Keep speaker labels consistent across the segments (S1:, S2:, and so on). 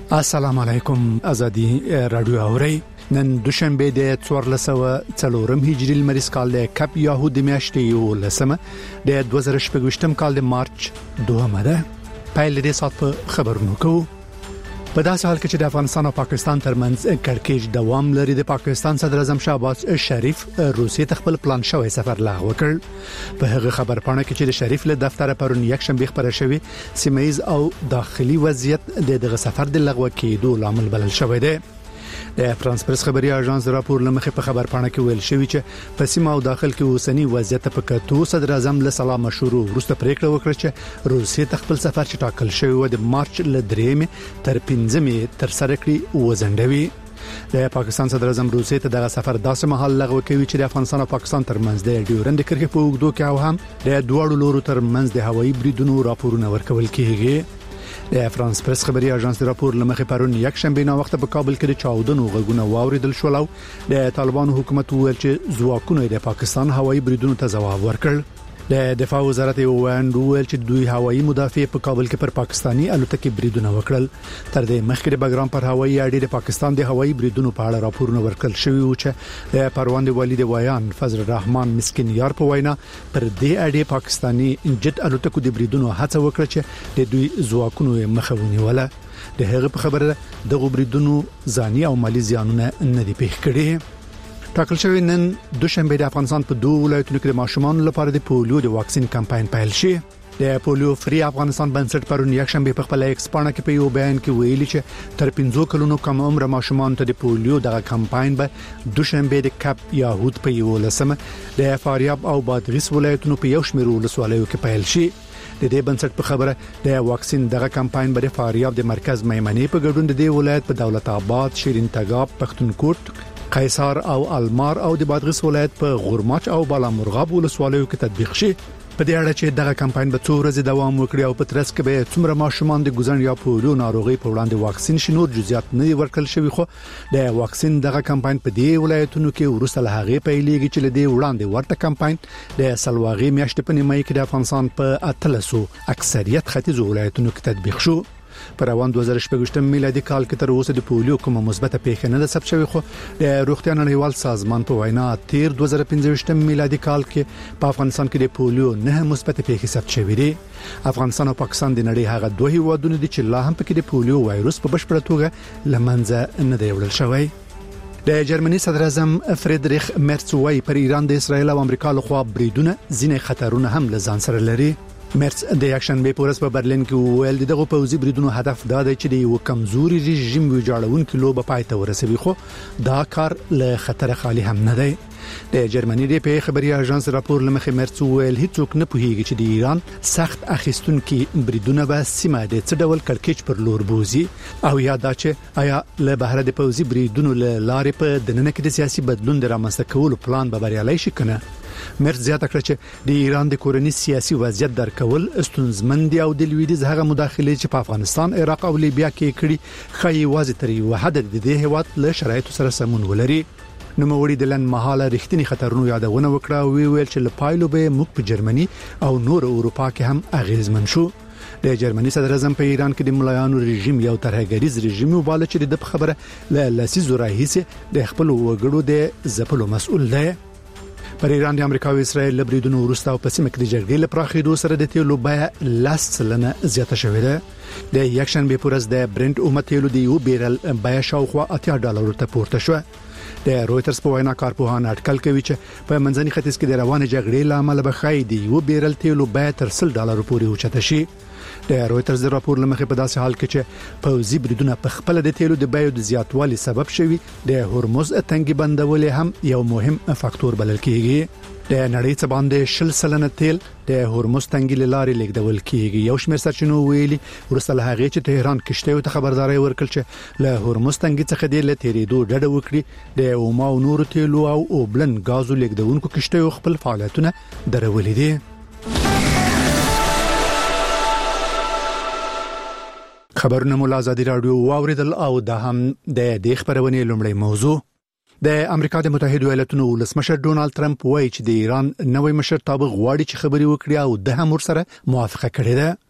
S1: السلام علیکم. ازادي رادیو اوري نن دوشنبه د 1404 هجری المریز کال د کپ یهود میاشتې یو لسمه د 2018 کال د مارچ 2 ده. پایل دې سات په خبرونو کو. په داسې حال کې چې د افغانستان او پاکستان ترمنځ کړکېچ دوام لري، د پاکستان صدر اعظم شهباز شریف روسیې ته خپل پلان شوی سفر لغوه کړ. په هغه خبرپاڼه کې چې د شریف له دفتر پرون یک شنبه خبره شوې، سیمه‌ایز او داخلي وضعیت دغه سفر د لغوه کېدو لامل بلل شوی دی. د فرانس پریس خبري اژانس راپور لمخې په خبرپاڼه کې ویل شوی چې په سیمه او داخل کې اوسنی وضعیت په کتو صدر اعظم له سلام مشورو وروسته پریکړه وکړه چې روسیې ته خپل سفر چې ټاکل شوی و د مارچ له 3 تر 15 تر سره کړی وزندوي. د پاکستان صدر اعظم روسیې ته دغه سفر داسې مهال لغوه کوي چې د افغانستان او پاکستان ترمنځ د ډیورند کرښې په اوږدو کې او هم د دوه لورو ترمنځ د هوایي بریدونو راپورونه ورکول کیږي. د فرانس پریس خبري اژانس راپور لمخې پرون یک شنبه نو وخت په کابل کې د چاودنو غږونه واوریدل شول او د طالبانو حکومت ویل چې ځواکونه د پاکستان هوایي بریدونو ته ځواب ورکړ. د دفاع وزارت ویل چې دوی هوایي مدافع په کابل کې پر پاکستانی الوتکې بریدونه وکړل. تر دې مخکې د بګرام پر هوایي اډې د پاکستان د هوایي بریدونو په اړه راپورونه ورکړل شوی و چې د پروان د والي د ویان فضل الرحمن مسکین یار په وینا پر دې اډې پاکستانی جت الوتکو د بریدونو هڅه وکړه چې د دوی ځواکونو مخه ونیوله. د هغه په خبره د بریدونو ځاني او مالی زیانونه نه دي پیښ کړي. ټاکل شوی نن دوشنبه د افغانستان په دوه ولایتونو کې د ماشومان لپاره د پولیو د واکسین کمپاین پیل شي. د پولیو فری افغانستان بنسټ پرون یک شنبه په خپل ایکس پاڼه کې په یو بیان کې ویلي چې تر 15 کلونو کم عمر ماشومان ته د پولیو د کمپاین به دوشنبه د کپ یهود په یو لسمه د فاریاب او بادغیس ولایتونو په یو شمېر ولسوالیو کې پیل شي. د دې بنسټ په خبره د واکسین دغه کمپاین به د فاریاب د مرکز میمنې په ګډون د دې ولایت په دولت آباد، شیرین تګاب، پښتونخوا، قیصر او المار او د بادغیس ولایت په غورماچ او بالامرغاب ولسوالیو کې تطبیق شي. په دې اړه چې دغه کمپاین به 2 ورځې دوام وکړي او په ترڅ کې به څومره ماشومان د ګوزن یا پولیو ناروغي په وړاندې واکسین شي، نور جزئیات نه ورکړل شوی. خو د واکسین دغه کمپاین په دې ولایتونو کې ورسره له هغه پیلېږي چې لدې وړاندې ورته کمپاین د سلواغي میاشتې په نیمه کې د افغانستان په 1300 اکثریت ختیځ ولایتونو کې تطبیق شو. پر روان 2018 میلادي کال کې تر اوسه د پولیو کومه مثبته پیښه نه ثبت شوې، خو د روغتیا نړیوال سازمان په وینا تیر 2015 میلادي کال کې په افغانستان کې د پولیو نه مثبته پیښه ثبت شوې دي. افغانستان او پاکستان د نړۍ هغه دوه هیوادونه دي چې لا هم پکې د پولیو وایروس په بشپړه توګه لمنځه نه دی وړل شوی. د جرمني صدر اعظم فریدریخ مرц وايي پر ایران د اسرایل او امریکا لخوا بریدونه ځینې خطرونه هم لزان سره لري. مرц د یکشن به پورس په برلین کې ویل دغه پوځي بریدونو هدف دا دی چې د یو کمزوري رژیم ویجاړونکو لوبه پای ته ورسوي، خو دا کار له خطر خالی هم نه دی. د جرمني د په خبري اژانس راپور لمخې مرц ویل هیڅوک نه پوهیږي چې د ایران سخت اخیستونکو بریدونه به سیمه د څه ډول کړکېچ پر لور بوزي او یا دا چې آیا له بهر د پوځي بریدونو لارې په دننه کې د سیاسي بدلون د رامنځته کولو پلان به بریالي شي کنه. مرڅ زیاته کړ چې د ایران د کورنۍ سیاسي وضعیت درکول استونزمن دي او د لویدیز هغه مداخله چې په افغانستان، عراق او لیبیا کې کړي خایي واضح تر یو حد د دې هیواد له شرایطو سره سمون ولري. نو موړي د لن محاله رښتینی خطرونو یادونه وکړه او ویل چې لپایلو به موږ په جرمني او نور اروپا کې هم اغیزمن شو. د جرمني صدر اعظم په ایران کې د ملایانو رژیم یو ترهګریز رژیم وباله چې د خبره له لسیزو راهیسه د خپل وګړو د زپلو مسؤل دی. پر ایران د امریکا او اسرائیل لبریدونو ورسته او په سیمه کې د جګړې لپاره خېدو سره د تیلو بیه لاسلنه زیاته شوې ده. د یکشن به پورس د برنت اومه تیلو د یو بیرل بیه شاوخوا $80 ته پورته شو. د رويټرز په وینا کارپوهان اټکل کوي چې په منځني ختیځ کې د روانه جګړې لامل به خای دی یو بیرل تیلو بیه تر $100 پورې اوچته شي. د رويټرز د راپور لمخې په داسې حال کې چې پوځي بریدونه په خپل د تیلو د بیو د زیاتوالي سبب شوي، د هرمز تنګي بندول هم یو مهم فاکتور بلل کیږي. د نړۍ څخه باندې 60% تیل د هرمز تنګي لارې لیږدول کیږي. یو شمېر سرچینو ویلي ورسره له هغه چې تهران کشته ته خبرداري ورکړل چې له هرمز تنګي څخه د لتیریدو ډډه وکړي. د اوما او نور تیلو او اوبلن غازو لیږدونکو کشته خپل فعالیتونه درولې دي. خبرونه مولا ازادي رادیو واوریدل او د هم د خبرونه لومړی موضوع. د امریکا د متحده ایالاتونو ولسمشر ډونالد ټرمپ وایي چې د ایران نوې مشرتابه غواړي چې خبري وکړي او د هم سره موافقه کړې ده.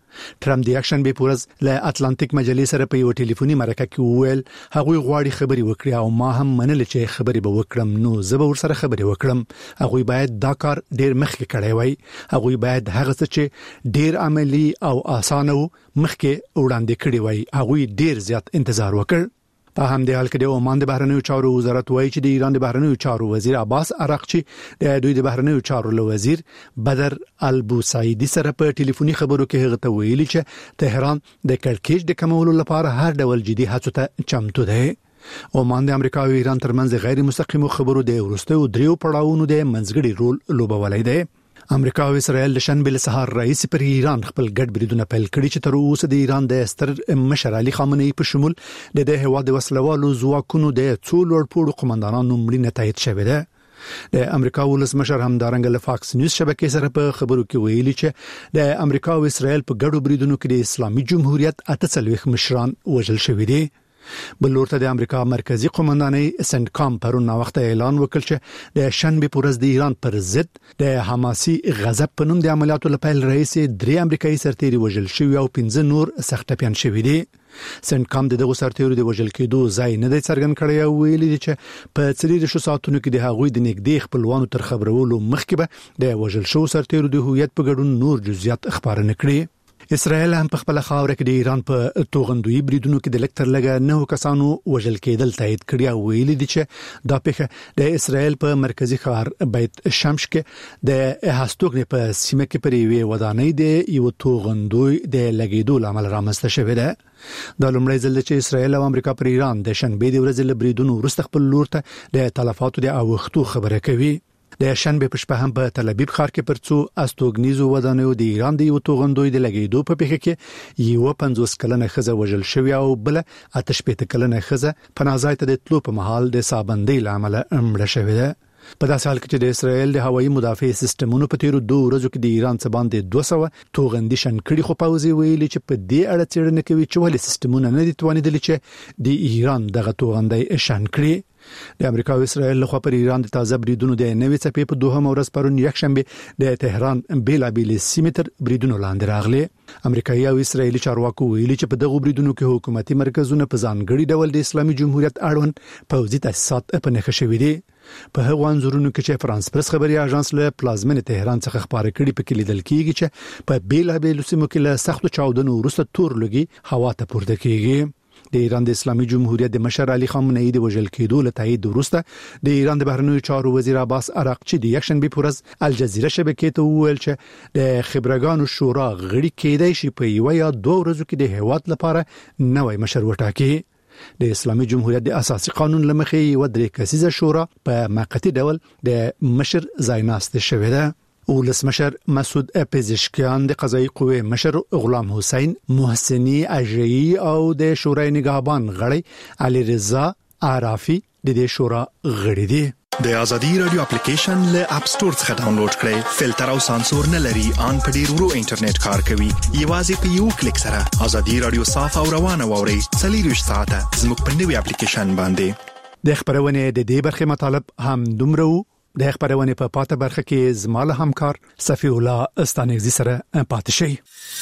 S1: ټرمپ د اکشن به پورز له اتلانتیک مجلې سره په یو ټلیفوني مرکه کې وویل هغه غواړي خبري وکړي او ما هم منل چې خبري به وکړم نو زه به ورسره خبري وکړم. هغه باید دا کار ډیر مخکې کړی وای. هغه باید هغه څه چې ډیر عملی او اسانه مخکې وړاندې کړی وای. هغه ډیر زیات انتظار وکړ. په همدې حال کې د عمان د بهرنیو چارو وزارت وایي چې د ایران د بهرنیو چارو وزیر عباس عراقچی د دوی د بهرنیو چارو وزیر بدر البوسعیدی سره په ټلیفوني خبرو کې هغه ته ویلي چې تهران د کړکېچ د کمولو لپاره هر ډول جدي هڅو ته چمتو دی. عمان د امریکا او ایران ترمنځ غیر مستقیمو خبرو د وروستیو دریو پړاوونو د منځګړي رول لوبولای دی. امریکا او اسرائیل د شنبه له سهار رئیس پر ایران خپل ګډ بریدونه پیل کړي چې تر اوسه د ایران د ستر مشر علي خامنه‌ای په شمول د هیواد وسلوالو ځواکونو د څو لوړپوړو قومندانانو مړینه تایید شوې ده. د امریکا ولسمشر همدارنګه له فاکس نیوز شبکې سره په خبرو کې ویلي چې د امریکا او اسرائیل په ګډو بریدونو کې د اسلامي جمهوریت 48 مشران وژل شوي دي. بل لورته د امریکا مرکزی قومندانۍ سنټکام پرون وخت اعلان وکړ چې د شنبه پورز د ایران پر ضد د حماسي غضب په نوم د عملیاتو لپاره رئیس 3 امریکایي سرتیري وژل شوی او 15 نور سخت ټپيان شوی دي. سنټکام دغه سرتیرو د وژل کېدو ځای نه دی څرګند کړی او ویلي چې په 3 ساعتونو کې د هغوی د نږدې خپلوانو تر خبرولو مخکې به د وژل شو سرتیرو د هویت په ګډون نور جزئیات خبرونه کړي. اسرائیل هم په خپل خاور کې د ایران په توغندوی بریدونو کې د لکتر لګا 9 کسانو وژل کېدل تایید کړی او ویلي دي چې دا پیښه د اسرائیل په مرکزی ښار بیت شمس کې د هاستوګنې په سیمه کې پر یوې ودانۍ د یو توغندوی د لګیدو لامل رامنځته شوې ده. د لومړي ځل چې اسرائیل او امریکا پر ایران د شنبه د ورځې له بریدونو وروسته خپل لور ته د تلفاتو د اوختو خبره کوي. د شنبه په شپه هم په تل ابیب ښار کې پرڅو استوګنیزو ودانیو د ایران د یو توغندوی د لګیدو په پیښه کې یو 50 کلنه خزه وژل شوی او بل 8 کلنه خزه پناهځای ته د تلو په محل د صابندۍ لامل مړه شوې ده. په داسې حال کې چې د اسرائیل د هوایي مدافع سیستمونو په تیرو 2 ورځو کې د ایران څخه باندې 200 توغندي شن کړي خو پوزي ویلي چې په دې اړه څېړنه کوي چې ولې سیستمونه نه دي توانیدل چې د ایران دغه توغندي شن کړي. د امریکا او اسرائیل لخوا پر ایران د تازه بریدونو د نوې څپې په دوهم ورځ پرون یکشنبه د تهران بیلابیل سیمتر بریدونو لاندې راغلي. امریکایي او اسرائیلي چارواکو ویلي چې په دغه بریدونو کې حکومتي مرکزونه په ځانګړي ډول د اسلامي جمهوریت اړوند پوځي تاسیسات په نښه شوي دي. په هغه انځورونو کې چې فرانس پرس خبري اژانس له پلازمن تهران څخه خبري کړي په کې لیدل کېږي چې په بیلابیل سیمو کې له سختو چاودنو وروسته تور لګي هوا ته پورته کېږي. د ایران د اسلامي جمهوریت د مشر علي خامنه‌ای د وژل کېدو له تایید وروسته د ایران د بهرنیو چارو وزیر عباس عراقچی د یکشنبه پورز الجزیره شبکې ته وویل چې د خبرګانو شورا غړي کېدای شي په یو یا 2 ورځو کې د هیواد لپاره نوې مشر وټاکي. د اسلامي جمهوریت د اساسي قانون لمخې یو 3 کسیزه شورا په موقتی ډول د مشر ځایناسته شوې ده. ولسمشر مسعود پزشکیان د قضایي قوې مشر غلام حسین محسنی اجری او د شورای نگهبان غړي علي رضا عرافي د دې شورا غړي دي.
S2: د ازادي رادیو اپلیکیشن له اپ سٹور څخه ډاونلوډ کړئ. فلټر او سانسور نه لري، ان په ډیر ورو انټرنیټ کار کوي. یوازې په یو کلیک سره ازادي رادیو صاف او روانه ووري. 24 ساعته زموږ په نوي اپلیکیشن باندې.
S1: د خبرونه د دې برخه مطالب هم دومره د خبرونه په پاته برخه کې زماله همکار صفی الله استانګزي سره پاتې شي.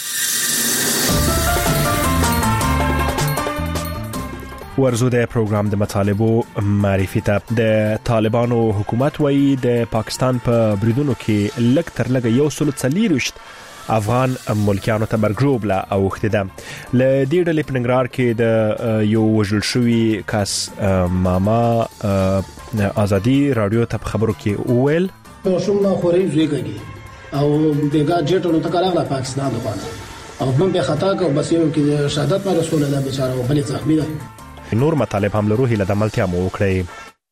S3: ورزو د پروګرام د مطالبو معرفي ته د طالبانو حکومت وایي د پاکستان په بریدونو کې لږ تر لږه 140 افغان ملکیانو ته برګروب لا اوخته ده. ل دې ډلې په ننګرهار کې د یو وژل شوی کس ماما ازادي رادیو ته خبرو کې وویل
S4: شوم ما خوري زیګي او دغه جټونو ته کارغله پاکستان دغه او من به خطا کو بس یو کې شهادت ما رسول الله بیچاره او بل زخمی ده.
S3: نور مطالب هم لرو هله د عملتیا مو وکړي.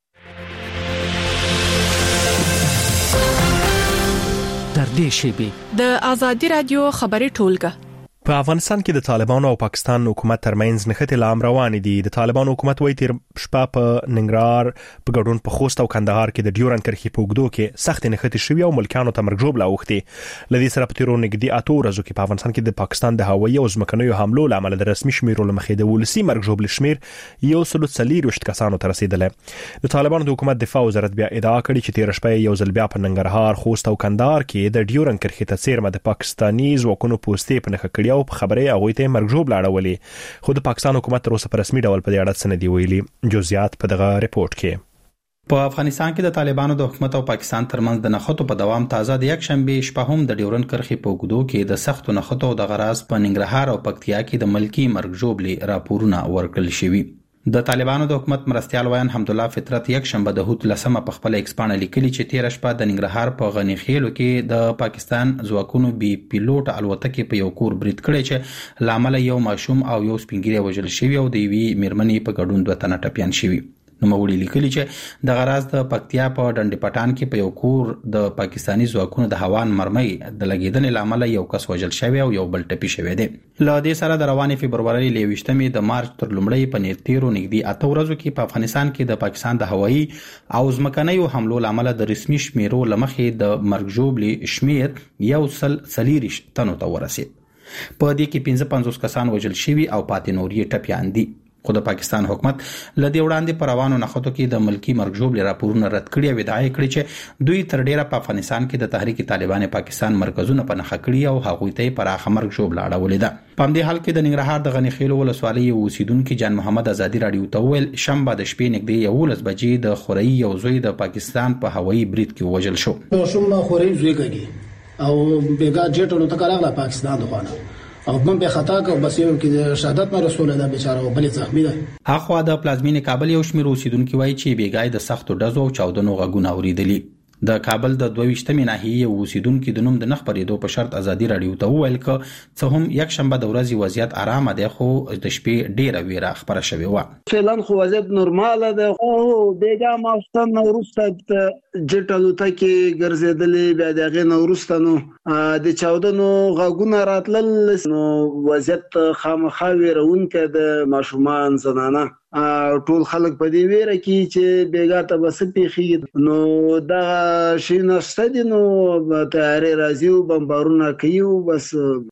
S5: تر دې شی
S6: د ازادي رادیو خبري ټولګه
S3: په افغانستان کې د طالبانو او پاکستان حکومت ترمنځ نښتې لام روان دي. د طالبانو حکومت وایي تیر شپه په ننګرهار په ګډون په خوست او کندهار کې د ډیورن کرښې په اوږدو کې سخت نښتې شوې او ملکانو ته مرګ لا اوختي. لدې سره په تیرو نږدې 8 ورځو کې په افغانستان کې د پاکستان د هوایي او ځمکنیو حملو لامل د رسمي شمیرو لمخې د ولسی مرګ شمیر 140 کسانو ته رسیدل. د طالبانو د حکومت دفاع وزارت بیا ادعا کړې چې تیر شپه یو ځل بیا په ننګرهار، خوست او کندهار کې د ډیورن کرښې ته څیرمه د پاکستاني ځواکونو پوستې په نښه کړی او په خبره هغه ته مرګ جوړ لاړولې خو د پاکستان حکومت تر اوسه په رسمي ډول په دې اړه څه نه دی ویلي جزئیات په دغه ریپورت کې
S7: په افغانستان کې د طالبانو د حکومت او پاکستان ترمنځ د نخښتو په دوام تازه د یک شنبه شپه هم د ډیورن کرښې په اوږدو کې د سختو نخښتو د غراز په ننګرهار او پکتیا کې د ملکی مرګ جوړ راپورونه ورکړل شوي د طالبانو د حکومت مرستيال ویان حمدالله فطرت یک شنبه د هوت لسمه په خپل ایکسپانه لیکلي چې 13 شپه د ننګرهار په غنی خیلو کې د پاکستان ځواکونو بي پیلوټ الوتکې په یو کور برید کړی چې لامل یو ماشوم او یو سپینګری وژل شوی او د وی میرمنې په ګډون دوه تنه ټپيان شوی نو مولي لیکلي چې د غراز د پکتیا په ډنډ پټان کې په یو کور د پاکستانی ځواکونو د هوان مرمۍ د لګیدنې لامل یو کس وژل شوی او یو بل ټپي شوی دی له دې سره د روانې فبرवरी 28 د مارچ تر لومړۍ په نیټیرو نږدې 8 ورځو کې په افغانستان کې د پاکستان د هوایي او ځمکنیو حملو لامل د رسمي شمیرو لمخې د مرګ جوړ شمیر یو سلیریش تنو ته ورسید په دې کې 55 کسان وژل شوی او پاتې نور یې ټپيان دي خو د پاکستان حکومت لدی وړاندې پر روانو نخښتو کې د ملکی مرګ جوړ راپورونه رد کړي او ادعا کړې چې دوی تر ډیره په افغانستان کې د تحریک طالبان پاکستان مرکزونه په نخښه کړي او هغوی ته پر اخ مرګ جوړ لاړولې ده په دې حال کې د ننګرهار د غنی خیلو ولسوالۍ اوسیدونکو جان محمد ازادي رادیو ته ویل شنبه د شپې نږدې 11 بجې د خوري یو زوی د پاکستان په هوایي برید کې وژل شو
S4: شوم خوري زوی کړي او بیګا جټونو ته کارغله پاکستان دغه او بم په خطا کو بس یو کې شهادت نه رسول ده بیچاره بل زخمی ده
S7: اخو د پلازمین کابل یو شمیر اوسیدونکو وایي چې بیګای د سختو ډزو او چاودنو غږونه اوریدلي د کابل د 22مې ناحیې اوسیدونکو د نوم د نخ پرېدو په شرط ازادي رادیو ته ویل ک څه هم یک شنبه د ورځې وضعیت آرام ده خو د شپې ډیره ویره خبره شوې و
S8: فعلا خو وضعیت نورمال ده او بیګا ماستن ورسته جټلو ته کې ګرځېدلې بیا دغه نورستانو د چاودنو غږونه راتلل نو وضعیت خامخا ویرونکې د ماشومان زنانه ټول خلک په دې ویره کې چې بیګا ته بس پیخي نو دا شي نشته دي نو تیاری راځي او بمبارونه کوي بس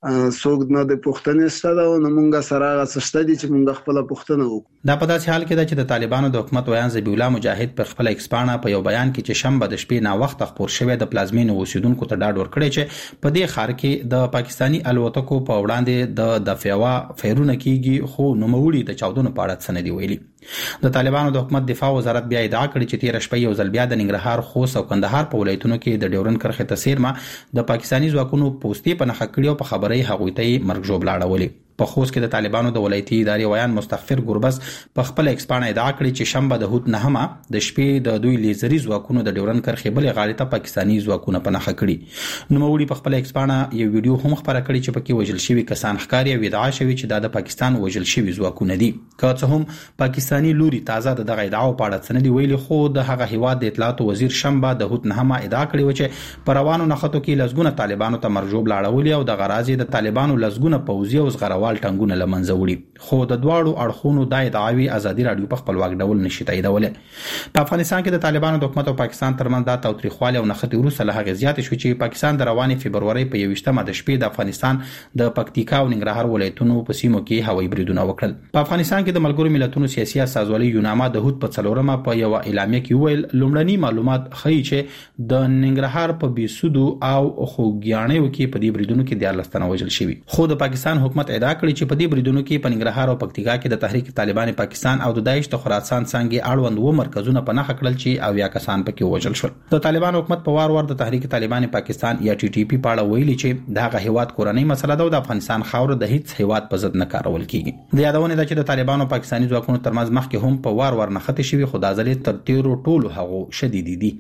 S8: څوک نه د پښتنې ستاده او موږ سره غسشته دي چې موږ خپل پښتنه وکړو
S7: دا په داسې حال کې ده چې د طالبانو د حکومت ویان ذبیح الله مجاهد په خپل ایکسپانه په یو بیان کې چې شنبه د شپې نا وخت خبر شوی د پلازمین اوسیدونکو ته ډاډ ورکړی چې په دې خار کې د پاکستانی الوتکو په وړاندې د دفاعوا فیرونه کیږي خو نوموړي د چاودنو په اړه څه نه دی ویلي د طالبانو د حکومت دفاع وزارت بیا ادعا کړې چې 13 شپې یو ځل بیا د ننګرهار خوست او کندهار په ولایتونو کې د ډیورن کرښې تسیرما د پاکستانی ځواکونو پوسټي په نخښه کړي او په خبري هغوی ته مرګ جوړ لاړولې په خوست کې د طالبانو د ولایتي ادارې ویان مستغفر ګربز په خپل ایکسپانه ادعا کړې چې شنبه د هوت نهمه د شپې د دوی لیزري ځواکونو د ډیورن کرښې بلې غاړې ته پاکستانی ځواکونه په نخښه کړي نو موري په خپل ایکسپانه یو ویډیو هم خبره کړې چې پکې وژل شوی کسان ښکاری او ادعا شوی چې د پاکستان وژل شوی ځواکونه دي که څه هم پاکستانی لوري تازه دغه ادعا په اړه څه نه دی ویلي خو د هغه هیواد د اطلاعات وزیر شنبه د هوت نهمه ادعا کړې و چې پر روانو نخښتو کې لزګونه طالبانو ته مرګ جوړ لاړولي او د غرازي د طالبانو لزګونه پوځي او زغروال ټنګونه لمن زوړي خو د دواړو اړخونو د ادعاوی ازادي رادیو په خپل واک ډول نشي تاییدولې په افغانستان کې د طالبانو د حکومت او پاکستان ترمنځ د تاوتریخوالي او نخښتي وروسته له هغه زیات شو چې پاکستان د روانې فبرवरी په 28مه د شپې د افغانستان د پکتیکا او ننګرهار ولایتونو په سیمو کې هوایي بریدونه وکړل په افغانستان کې د ملګرو ملتونو سیاسي اساسوالي یوناما د هوت په څلورمه په یو اعلامیه کې ویل لومړني معلومات ښیي چې د ننګرهار په بیسودو او خوګیانیو کې په دې بریدونو کې 14 تنه وژل شوي خو د پاکستان حکومت ادعا کړې چې په دې بریدونو کې په ننګرهار او پکتیکا کې د تحریک طالبان پاکستان او د داعش د خراسان څنګه اړوند و مرکزونه په نخښه کړل چې او یا کسان پکې وژل شول د طالبان حکومت په وار د تحریک طالبان پاکستان یا ټي ټي پی په اړه ویلي چې دغه هیواد کورنۍ مسله ده او د افغانستان خاور د هیڅ هیواد په ضد نه کارول کیږي د یادونه ده چې د طالبانو پاکستانی ځواکونو ترمنځ مخکې هم په وار نخښتې شوی خو د ځلې تر تیرو ټولو هغو شدید دي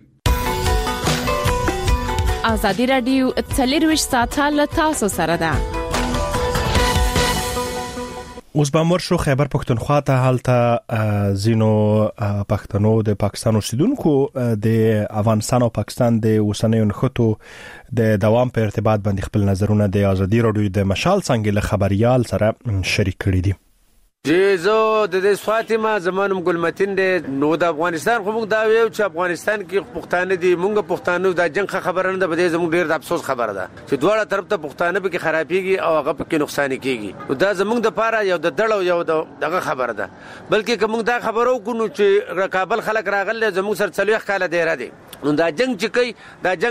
S6: ازادي رادیو 24 ساعته له تاسو سره ده
S3: اوس به امر شو خیبر پختونخوا ته حالته زینو پښتنو د پاکستان اوسیدونکو د افغانستان او پاکستان د اوسنیو نخښتو د دوام په ارتباط باندې خپل نظرونه د ازادي رادیو د مشال څنګه له خبريال سره شریک کړي دي
S9: زه د فاطمه زمانم ګلمتین د نو د افغانستان خو موږ دا ویو چې افغانستان کې پښتانه دي موږ پښتانه د جنگ خبره نه ده بده زموږ ډیر د افسوس خبره ده چې دواړه طرف ته پښتانه به کې خرابېږي او هغه په کې نقصان کیږي دا زموږ د پاره یو د دړو یو دغه خبره ده بلکې کوم دا خبرو کو چې کابل خلک راغله زموږ سره 40 کال دی را دي نو دا جنگ چې کوي دا جنگ